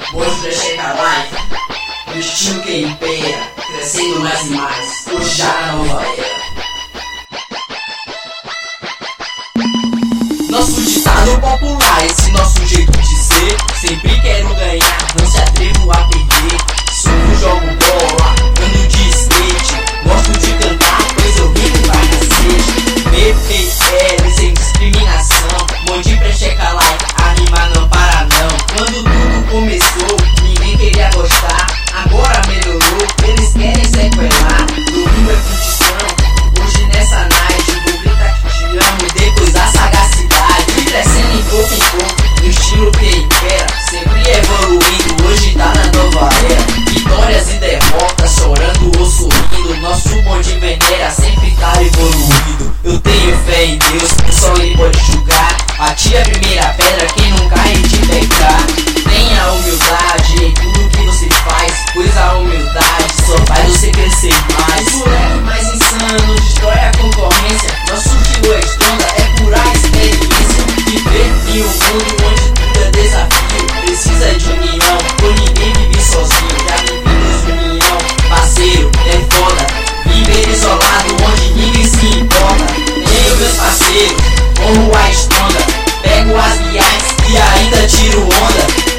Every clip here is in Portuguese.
Bonde Precheca Life, o estilo que impera, crescendo mais e mais, hoje já na nova era. Nosso ditado popular, esse nosso jeito de ser, sempre quero ganhar, não se atrevo a perder. Subo, jogo bola, ando de skate, gosto de cantar, pois eu rimo pra cacete. BPL sem discriminação, Bonde Precheca Life, a rima não para não. Quando tudo começou, ninguém queria gostar, agora melhorou, eles querem sequelar. Domingo é curtição, hoje nessa night, vou gritar que te amo, depois da sagacidade, crescendo em pouco, no estilo que impera, sempre evoluindo, hoje tá na nova era. Vitórias e derrotas, chorando ou sorrindo, nosso bonde venera, sempre tá evoluindo. Eu tenho fé em Deus, só Ele pode julgar, atire a primeira pedra quem não cai em te pecar. Tenha humildade em tudo que você faz, pois a humildade só faz você crescer mais. O moleque mais insano destrói a concorrência, nosso estilo é estronda, é pura experiência. Viver em um mundo onde tudo é desafio, precisa de união, por ninguém vive sozinho. Já vivemos união, parceiro, é foda. Viver isolado onde ninguém se importa. Tenho meus parceiros, corro a estronda, pego as viagens e ainda tiro onda.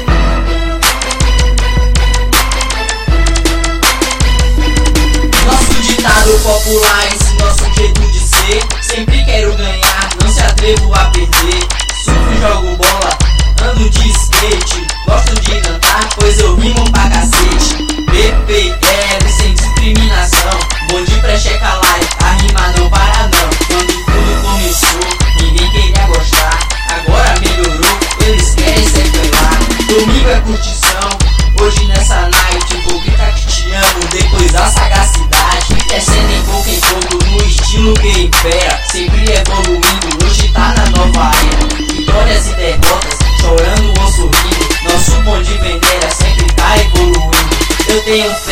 Popular, esse nosso jeito de ser, sempre quero ganhar, não se atrevo a perder. Surfo, jogo bola, ando de skate, gosto de cantar, pois eu rimo pra cacete. BPL sem discriminação, Bonde Precheca Life, a rima não para não. Quando tudo começou, ninguém queria gostar, agora melhorou, eles querem sequelar. Domingo é curtição, hoje nessa night, vou gritar que te amo, depois da sagacidade, crescendo em pouco, no estilo que impera, sempre evoluindo, hoje tá na nova era. Vitórias e derrotas, chorando ou sorrindo, nosso bonde venera, sempre tá evoluindo. Eu tenho fé